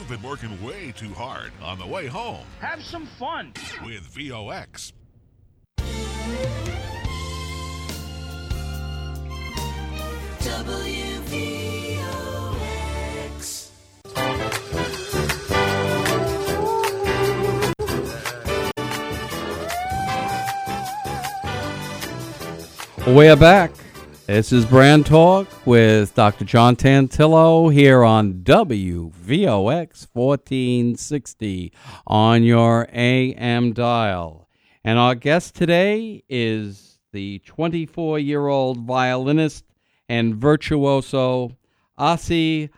You've been working way too hard on the way home. Have some fun with VOX. WVOX. We're back. This is Brand Talk with Dr. John Tantillo here on WVOX 1460 on your AM dial. And our guest today is the 24-year-old violinist and virtuoso Asi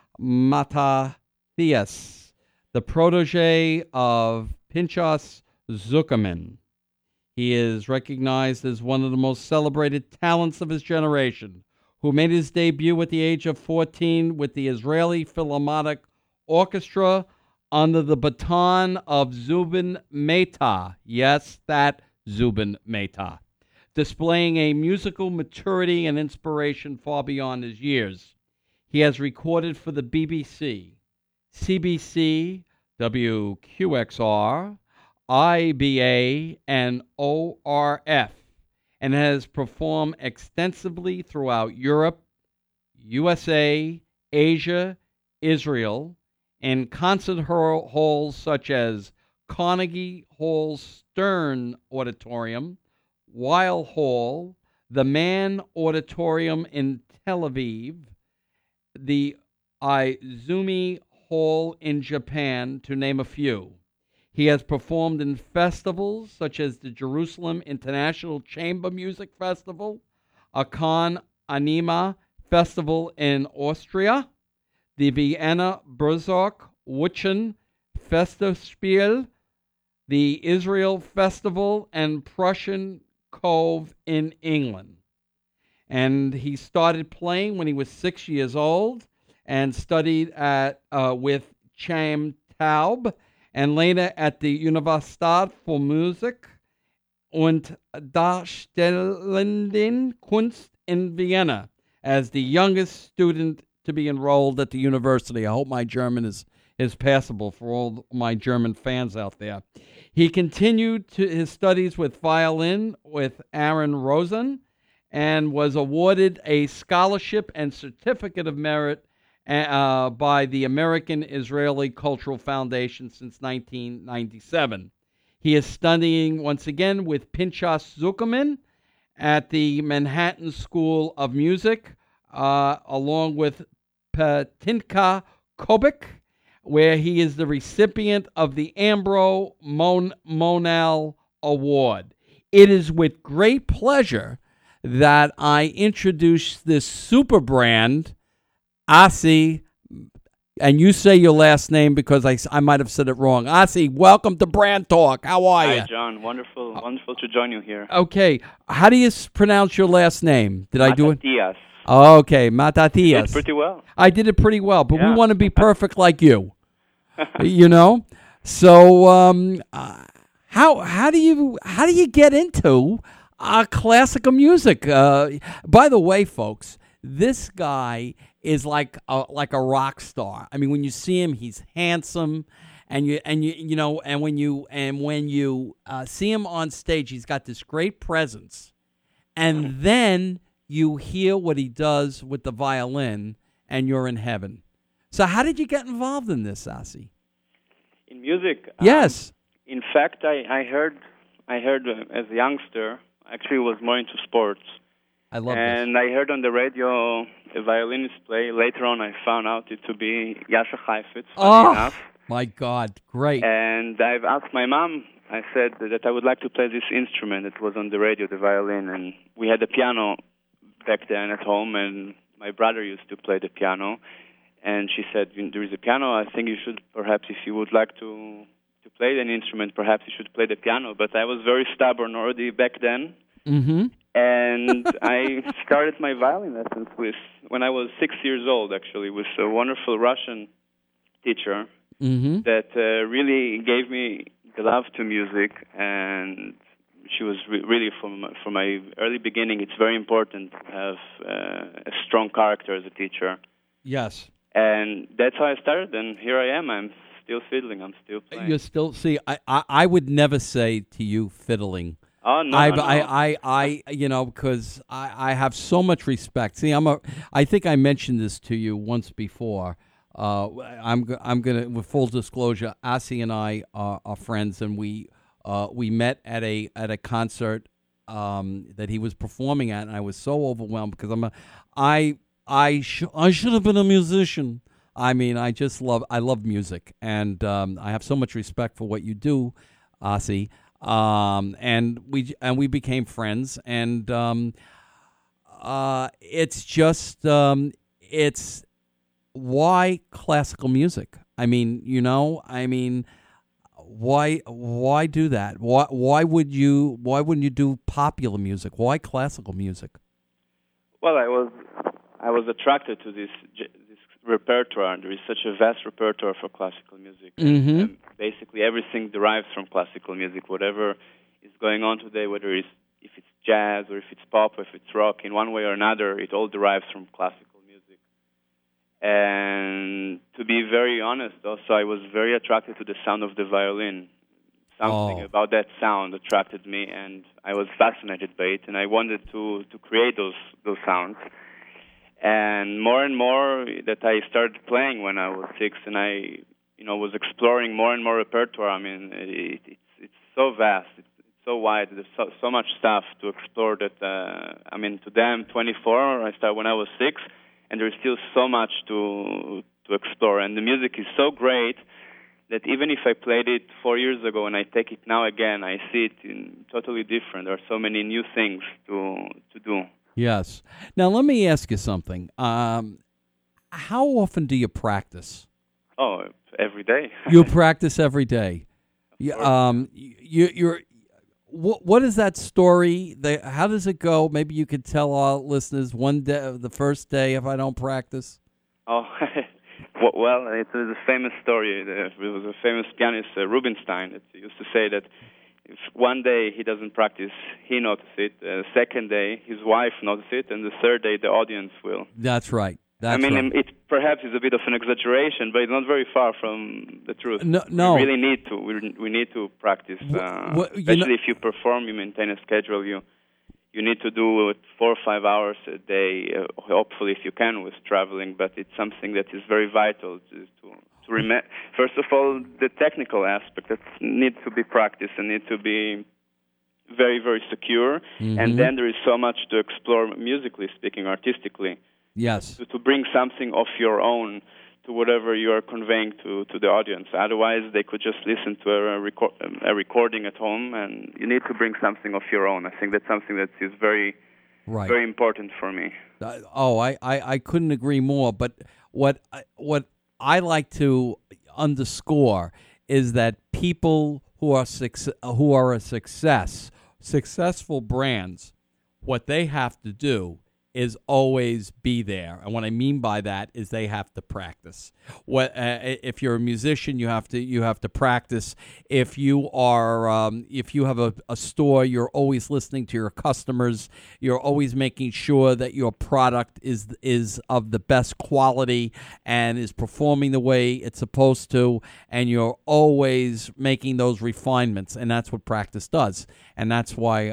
Matathias, the protege of Pinchas Zukerman. He is recognized as one of the most celebrated talents of his generation, who made his debut at the age of 14 with the Israeli Philharmonic Orchestra under the baton of Zubin Mehta. Yes, that Zubin Mehta. Displaying a musical maturity and inspiration far beyond his years. He has recorded for the BBC, CBC, WQXR, IBA, and ORF, and has performed extensively throughout Europe, USA, Asia, Israel, in concert halls such as Carnegie Hall Stern Auditorium, Weil Hall, the Mann Auditorium in Tel Aviv, the Izumi Hall in Japan, to name a few. He has performed in festivals such as the Jerusalem International Chamber Music Festival, a Cannes Anima Festival in Austria, the Vienna Berzog Wutchen Festspiel, the Israel Festival, and Prussian Cove in England. And he started playing when he was 6 years old and studied with Chaim Taub, and later at the Universität für Musik und Darstellende Kunst in Vienna as the youngest student to be enrolled at the university. I hope my German is passable for all my German fans out there. He continued his studies with violin with Aaron Rosen and was awarded a scholarship and certificate of merit by the American Israeli Cultural Foundation since 1997. He is studying once again with Pinchas Zukerman at the Manhattan School of Music, along with Petinka Kobik, where he is the recipient of the Ambro Monal Award. It is with great pleasure that I introduce this super brand, Asi, and you say your last name because I might have said it wrong. Asi, welcome to Brand Talk. How are you? Hi, John. Wonderful to join you here. Okay. How do you pronounce your last name? Did I do it? Matathias. Okay, Matathias. You did pretty well. I did it pretty well, but Yeah. we want to be perfect like you. You know? So how do you get into classical music? By the way, folks, this guy is like a rock star. I mean, when you see him, he's handsome, and when you see him on stage, he's got this great presence. And then you hear what he does with the violin, and you're in heaven. So, how did you get involved in this, Asi? In music? Yes. In fact, I heard as a youngster. Actually, was more into sports. I love this. And I heard on the radio a violinist play. Later on, I found out it to be Yasha Heifetz, funny enough. My God, great. And I've asked my mom, I said that I would like to play this instrument that was on the radio, the violin. And we had a piano back then at home, and my brother used to play the piano. And she said, there is a piano. I think you should, perhaps, if you would like to play an instrument, perhaps you should play the piano. But I was very stubborn already back then. Mm-hmm. And I started my violin lessons when I was 6 years old, actually, with a wonderful Russian teacher that really gave me the love to music. And she was really, from my early beginning, it's very important to have a strong character as a teacher. Yes. And that's how I started, and here I am. I'm still fiddling. I'm still playing. You still see. I would never say to you fiddling. Oh no, I, no, no. you know, because I have so much respect. See, I think I mentioned this to you once before. I'm gonna, with full disclosure, Asi and I are friends, and we met at a concert that he was performing at, and I was so overwhelmed because I should have been a musician. I mean, I love music, and I have so much respect for what you do, Asi. And we became friends, and it's just it's why classical music? I mean, why do that? Why wouldn't you do popular music? Why classical music? Well, I was attracted to this repertoire. There is such a vast repertoire for classical music. Mm-hmm. And basically, everything derives from classical music. Whatever is going on today, whether if it's jazz or if it's pop or if it's rock, in one way or another, it all derives from classical music. And to be very honest, also, I was very attracted to the sound of the violin. Something about that sound attracted me, and I was fascinated by it, and I wanted to create those sounds. And more that I started playing when I was 6, and I was exploring more and more repertoire. I mean, it's so vast, it's so wide. There's so much stuff to explore that. To them, 24. I started when I was 6, and there's still so much to explore. And the music is so great that even if I played it 4 years ago and I take it now again, I see it in totally different. There are so many new things to do. Yes. Now, let me ask you something. How often do you practice? Oh, every day. You practice every day. What is that story? How does it go? Maybe you could tell our listeners one day, the first day, if I don't practice. Oh, well, it was a famous story. There was a famous pianist, Rubinstein, that used to say that if one day he doesn't practice, he notices it. The second day, his wife notices it, and the third day, the audience will. That's right. It perhaps is a bit of an exaggeration, but it's not very far from the truth. No. We really need to. We need to practice, especially if you perform. You maintain a schedule. You need to do it 4 or 5 hours a day. Hopefully, if you can, with traveling. But it's something that is very vital to remember. First of all, the technical aspect that needs to be practiced and needs to be very, very secure. Mm-hmm. And then there is so much to explore musically speaking, artistically. Yes. To bring something of your own to whatever you are conveying to the audience. Otherwise, they could just listen to a recording at home, and you need to bring something of your own. I think that's something that is very, very important for me. I couldn't agree more. But what I like to underscore is that people who are successful brands, what they have to do is always be there, and what I mean by that is they have to practice. If you're a musician, you have to practice. If you are, if you have a store, you're always listening to your customers. You're always making sure that your product is of the best quality and is performing the way it's supposed to, and you're always making those refinements, and that's what practice does, and that's why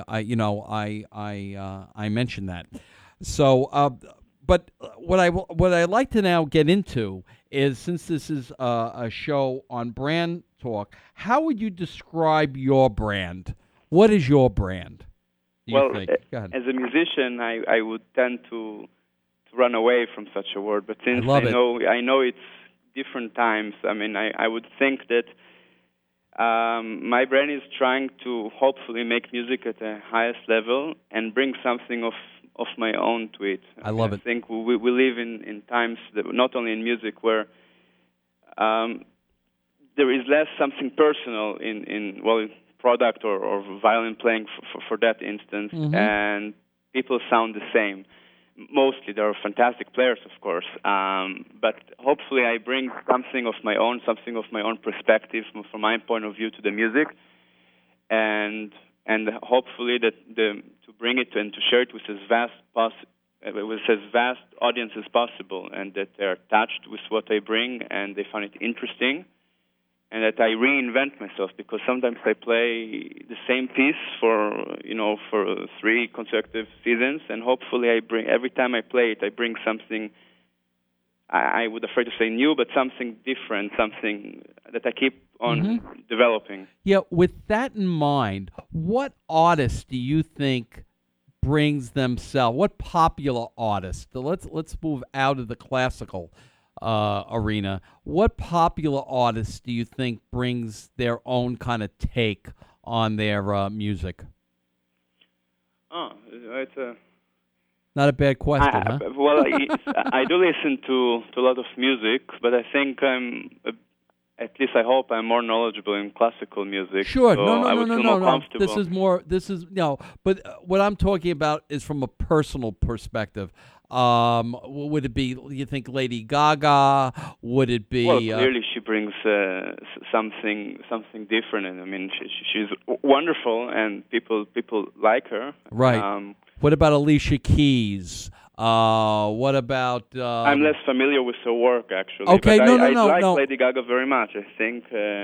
I mentioned that. So, but what I'd like to now get into is, since this is a show on brand talk, how would you describe your brand? What is your brand? Well, as a musician, I would tend to run away from such a word, but since I know it's different times, I would think that my brand is trying to hopefully make music at the highest level and bring something of my own to it. I love it. I think we live in times that, not only in music, where there is less something personal in product or violin playing for that instance, mm-hmm. and people sound the same. Mostly, there are fantastic players, of course, but hopefully I bring something of my own perspective from my point of view to the music, and hopefully to bring it and to share it with as with as vast audience as possible, and that they're touched with what I bring and they find it interesting, and that I reinvent myself, because sometimes I play the same piece for 3 consecutive seasons, and hopefully every time I play it, I bring something. I would afraid to say new, but something different, something that I keep on developing. Yeah, with that in mind, what artists do you think brings themselves? What popular artist? Let's move out of the classical arena. What popular artist do you think brings their own kind of take on their music? Oh, it's a not a bad question, huh? Well, I do listen to a lot of music, but I think at least I hope I'm more knowledgeable in classical music. Sure, so no. Comfortable. This is but what I'm talking about is from a personal perspective. Would it be, you think, Lady Gaga? Would it be? Well, clearly she brings something different, and I mean she's wonderful, and people like her. Right. What about Alicia Keys? What about? I'm less familiar with her work, actually. Okay, but I no. like Lady Gaga very much. I think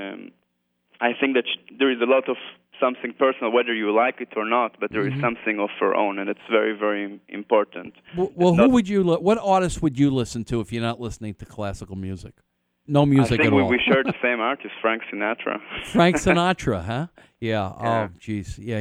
that there is a lot of something personal, whether you like it or not. But there is something of her own, and it's very, very important. Well, what artist would you listen to if you're not listening to classical music? No music at all. I think we share the same artist, Frank Sinatra. Frank Sinatra, huh? Yeah. Yeah. Oh, jeez. Yeah.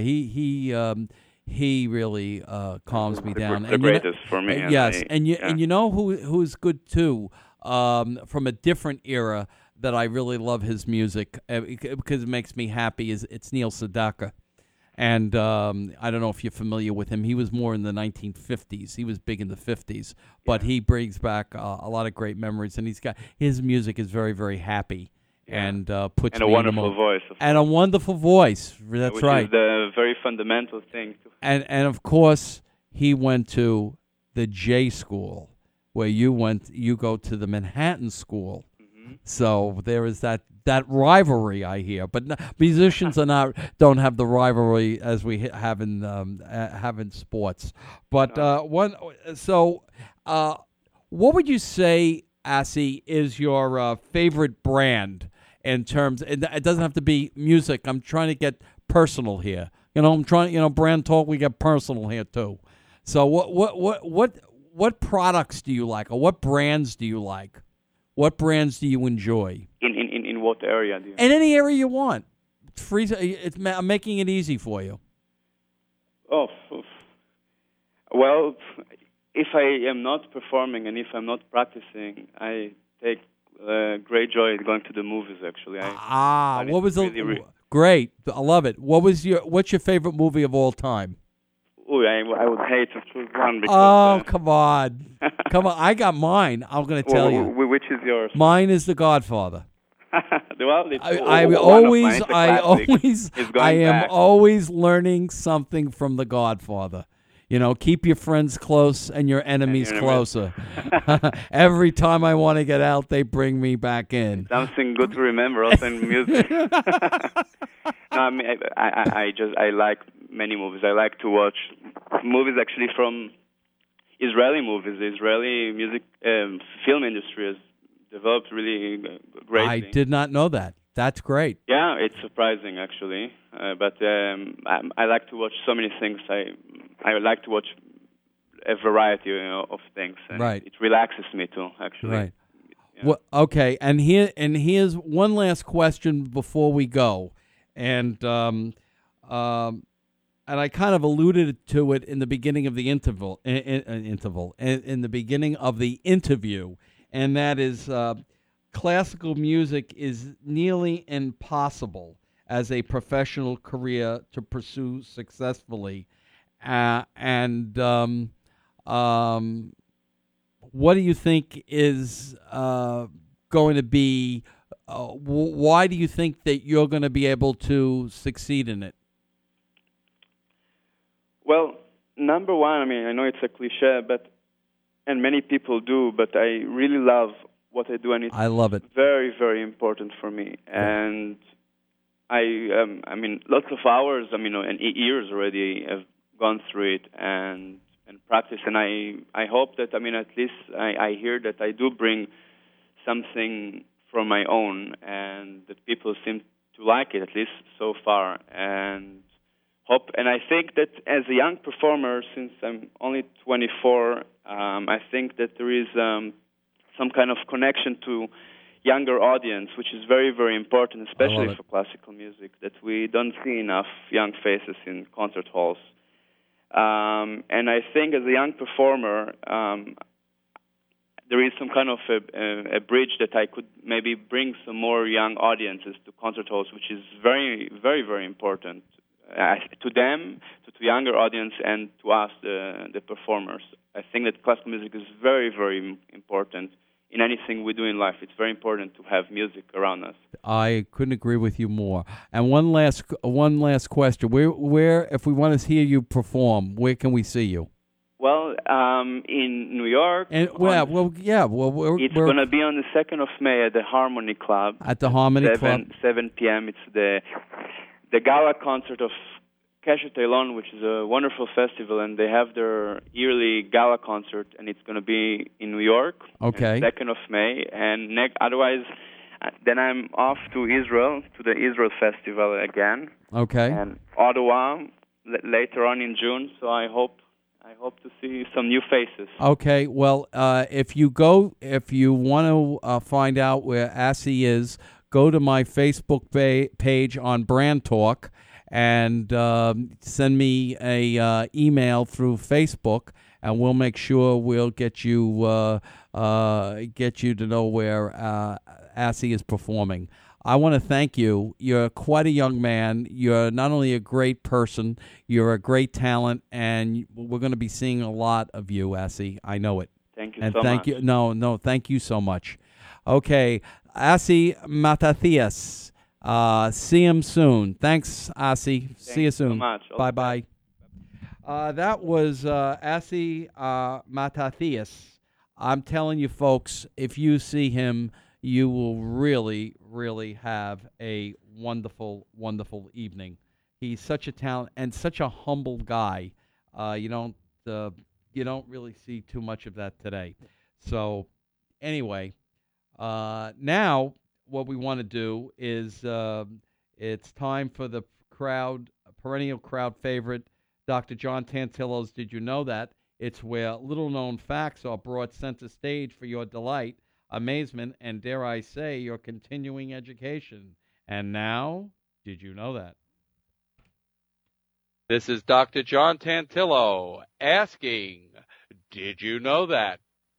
He really calms me down. The greatest for me. Yes, and you know who's good too, from a different era that I really love his music because it makes me happy. It's Neil Sedaka, and I don't know if you're familiar with him. He was more in the 1950s. He was big in the 50s, but he brings back a lot of great memories, and his music is very, very happy. And puts and a me wonderful in a voice. And a wonderful voice. That's which right. Which is the very fundamental thing. And of course, he went to the J School, where you go to the Manhattan School. Mm-hmm. So there is that rivalry, I hear. But musicians don't have the rivalry as we have in sports. But what would you say, Asi, is your favorite brand? In terms, and it doesn't have to be music. I'm trying to get personal here. I'm trying. Brand talk. We get personal here too. So, what products do you like, or what brands do you like? What brands do you enjoy? In what area? Do you in any area you want. Free. I'm making it easy for you. Oh, well, if I am not performing and if I'm not practicing, I take great joy in going to the movies. Actually, what was great? I love it. What's your favorite movie of all time? Oh, I would hate to choose one. Because, come on, come on! I got mine. I'm going to tell you. Which is yours? Mine is The Godfather. Well, I am always learning something from The Godfather. Keep your friends close and your enemies closer. Every time I want to get out, they bring me back in. Something good to remember also in music. No, I mean, I like many movies. I like to watch movies actually from Israeli movies. The Israeli music film industry has developed really greatly. I did not know that. That's great. Yeah, it's surprising actually. But I like to watch so many things. I like to watch a variety of things. And right. It relaxes me too, actually. Right. Yeah. Well, okay. And here's one last question before we go, and I kind of alluded to it in the beginning of the in the beginning of the interview, and that is classical music is nearly impossible as a professional career to pursue successfully. What do you think is going to be? Why do you think that you're going to be able to succeed in it? Well, number one, I mean, I know it's a cliche, and many people do, but I really love what I do, and I love it. Very, very important for me, and I mean, lots of hours, and years already have gone through it, and practice. And I hope that, at least I hear that I do bring something from my own, and that people seem to like it, at least so far. And I think that as a young performer, since I'm only 24, I think that there is some kind of connection to younger audience, which is very, very important, especially for classical music, that we don't see enough young faces in concert halls. And I think as a young performer, there is some kind of a bridge that I could maybe bring some more young audiences to concert halls, which is very, very, very important to them, to younger audience, and to us, the performers. I think that classical music is very, very important in anything we do in life. It's very important to have music around us. I couldn't agree with you more. And one last question: where, if we want to hear you perform, where can we see you? Well, in New York. And it's going to be on the 2nd of May at the Harmony Club. At the Harmony Club, 7 p.m. It's the gala concert of Keshet Eilon, which is a wonderful festival, and they have their yearly gala concert, and it's going to be in New York. Okay. 2nd of May, and otherwise, then I'm off to Israel, to the Israel Festival again. Okay. And Ottawa later on in June. So I hope to see some new faces. Okay. Well, if you want to find out where Asi is, go to my Facebook page on Brand Talk and send me a email through Facebook, and we'll make sure we'll get you to know where Asi is performing. I want to thank you. You're quite a young man. You're not only a great person, you're a great talent, and we're going to be seeing a lot of you, Asi. I know it. Thank you and so thank much. You. No, thank you so much. Okay, Asi Matathias. See him soon. Thanks, Asi. See you soon. So much. Bye-bye. That was Asi Matathias. I'm telling you, folks, if you see him, you will really, really have a wonderful, wonderful evening. He's such a talent and such a humble guy. You don't really see too much of that today. So, anyway, now what we want to do is it's time for the perennial crowd favorite, Dr. John Tantillo's Did You Know That? It's where little-known facts are brought center stage for your delight, amazement, and, dare I say, your continuing education. And now, did you know that? This is Dr. John Tantillo asking, did you know that?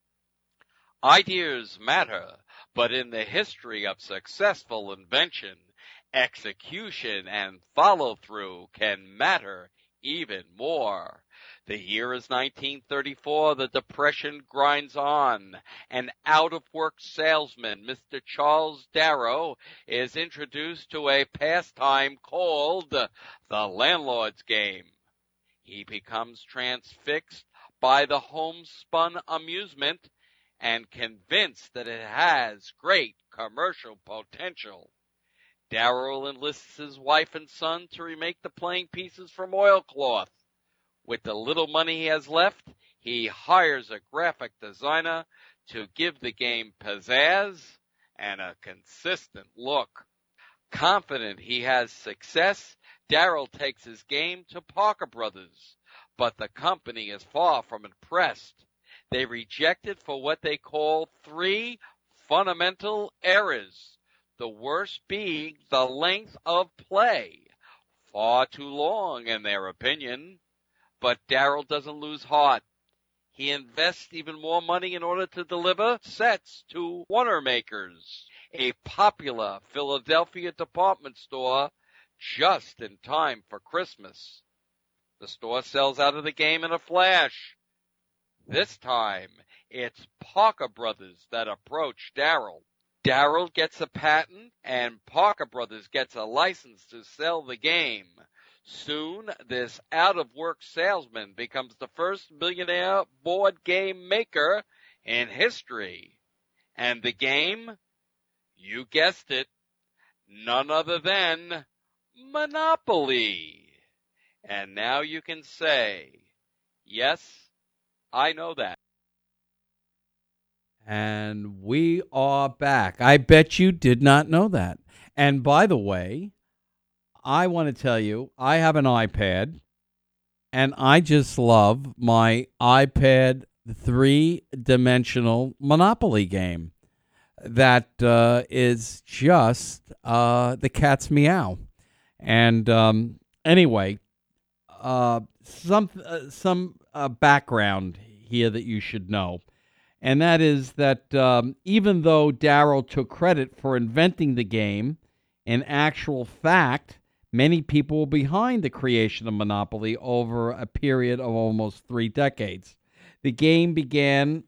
Ideas matter, but in the history of successful invention, execution and follow-through can matter even more. The year is 1934. The Depression grinds on. An out-of-work salesman, Mr. Charles Darrow, is introduced to a pastime called the landlord's game. He becomes transfixed by the homespun amusement and convinced that it has great commercial potential. Darrow enlists his wife and son to remake the playing pieces from oilcloth. With the little money he has left, he hires a graphic designer to give the game pizzazz and a consistent look. Confident he has success, Darrow takes his game to Parker Brothers, but the company is far from impressed. They reject it for what they call 3 fundamental errors, the worst being the length of play. Far too long, in their opinion. But Darrow doesn't lose heart. He invests even more money in order to deliver sets to Wanamaker's, a popular Philadelphia department store, just in time for Christmas. The store sells out of the game in a flash. This time, it's Parker Brothers that approach Darrow. Darrow gets a patent, and Parker Brothers gets a license to sell the game. Soon, this out-of-work salesman becomes the first millionaire board game maker in history. And the game? You guessed it, none other than Monopoly. And now you can say, yes, I know that. And we are back. I bet you did not know that. And by the way, I want to tell you, I have an iPad, and I just love my iPad three-dimensional Monopoly game. That is just the cat's meow. And anyway, some background here that you should know. And that is that even though Darryl took credit for inventing the game, in actual fact, many people were behind the creation of Monopoly over a period of almost 3 decades. The game began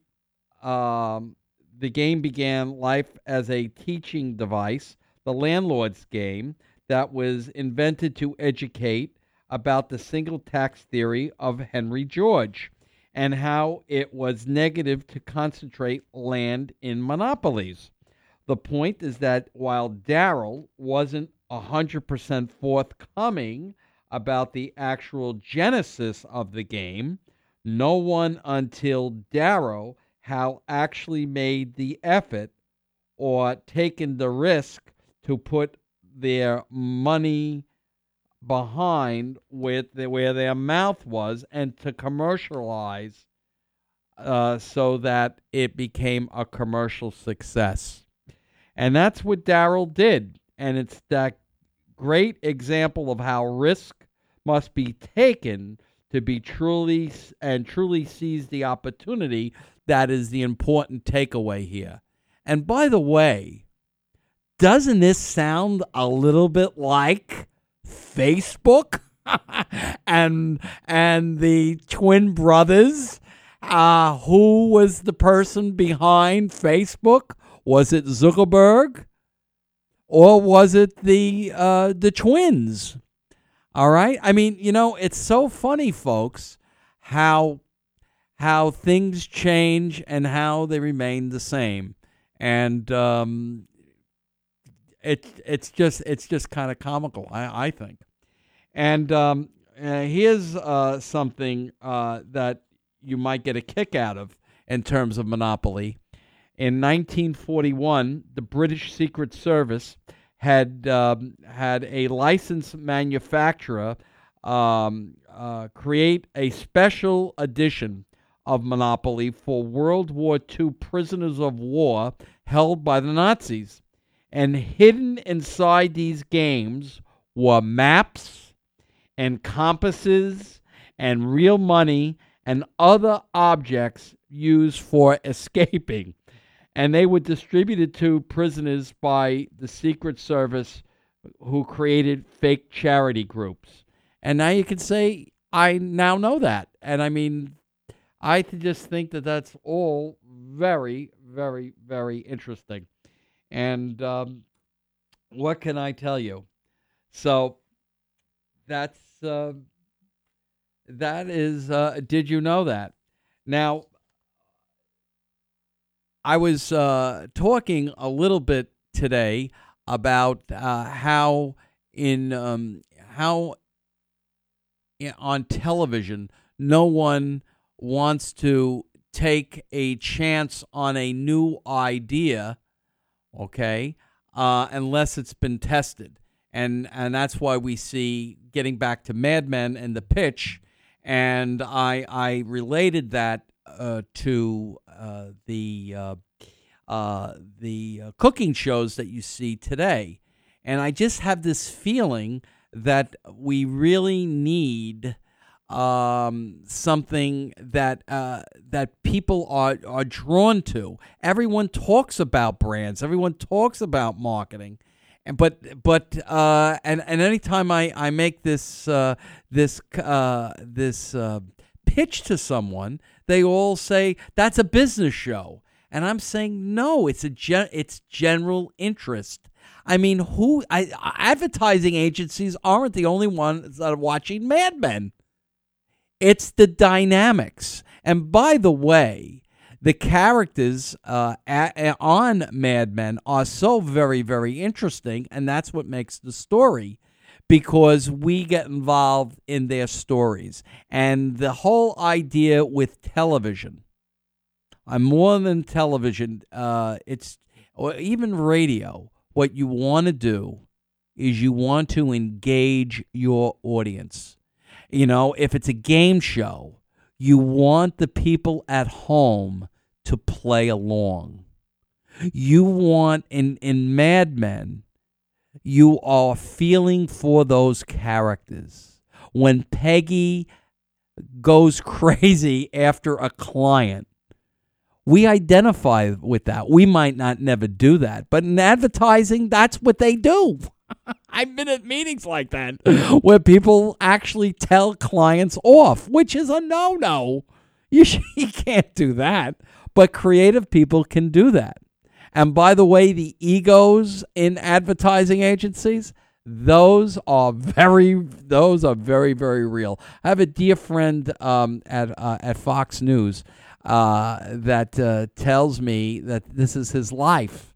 life as a teaching device, the landlord's game, that was invented to educate about the single tax theory of Henry George and how it was negative to concentrate land in monopolies. The point is that while Darryl wasn't 100% forthcoming about the actual genesis of the game, no one until Darrow had actually made the effort or taken the risk to put their money behind where their mouth was and to commercialize so that it became a commercial success. And that's what Darryl did. And it's that great example of how risk must be taken to be truly seize the opportunity. That is the important takeaway here. And by the way, doesn't this sound a little bit like Facebook and the twin brothers? Who was the person behind Facebook? Was it Zuckerberg, or was it the twins? All right. I mean, it's so funny, folks, how things change and how they remain the same, and it's just kind of comical, I think. And here's something that you might get a kick out of in terms of Monopoly. In 1941, the British Secret Service had a licensed manufacturer create a special edition of Monopoly for World War II prisoners of war held by the Nazis. And hidden inside these games were maps and compasses and real money and other objects used for escaping. And they were distributed to prisoners by the Secret Service, who created fake charity groups. And now you can say, I now know that. And I mean, I just think that that's all very, very, very interesting. And what can I tell you? So that is, did you know that? Now, I was talking a little bit today about how on television no one wants to take a chance on a new idea, okay, unless it's been tested. And that's why we see, getting back to Mad Men and The Pitch, and I related that to the cooking shows that you see today. And I just have this feeling that we really need something that people are drawn to. Everyone talks about brands. Everyone talks about marketing. But anytime I make this pitch to someone, they all say that's a business show, and I'm saying no, it's general interest. I mean, advertising agencies aren't the only ones that are watching Mad Men. It's the dynamics, and by the way, the characters on Mad Men are so very, very interesting, and that's what makes the story. because we get involved in their stories. And the whole idea with television, I'm more than television, or even radio. What you want to do is you want to engage your audience. You know, if it's a game show, you want the people at home to play along. You want, in Mad Men, you are feeling for those characters. When Peggy goes crazy after a client, we identify with that. We might not never do that, but in advertising, that's what they do. I've been at meetings like that where people actually tell clients off, which is a no-no. You can't do that, but creative people can do that. And by the way, the egos in advertising agencies, those are very, very real. I have a dear friend at Fox News that tells me that this is his life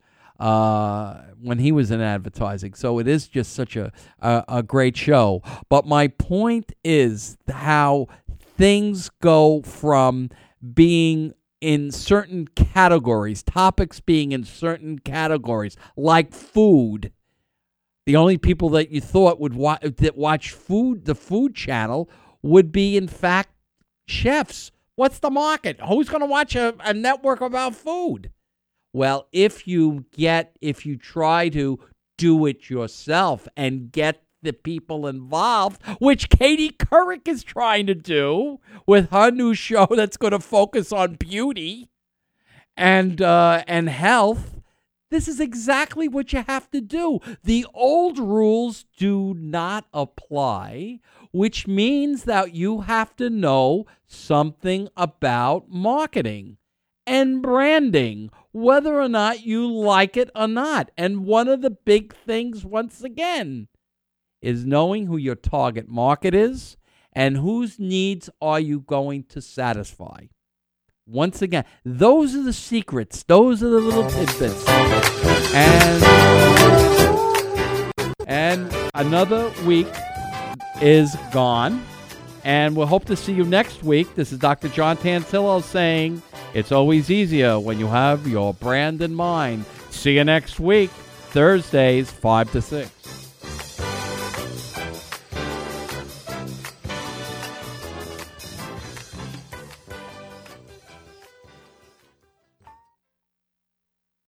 when he was in advertising. So it is just such a great show. But my point is how things go from being in certain categories, topics being in certain categories, like food. The only people that you thought would watch food, the Food Channel, would be, in fact, chefs. What's the market? Who's going to watch a network about food? Well, if you try to do it yourself and get the people involved, which Katie Couric is trying to do with her new show that's going to focus on beauty and health, this is exactly what you have to do. The old rules do not apply, which means that you have to know something about marketing and branding, whether or not you like it or not. And one of the big things, once again, is knowing who your target market is and whose needs are you going to satisfy. Once again, those are the secrets. Those are the little tidbits. And another week is gone. And we'll hope to see you next week. This is Dr. John Tantillo saying it's always easier when you have your brand in mind. See you next week, Thursdays, 5 to 6.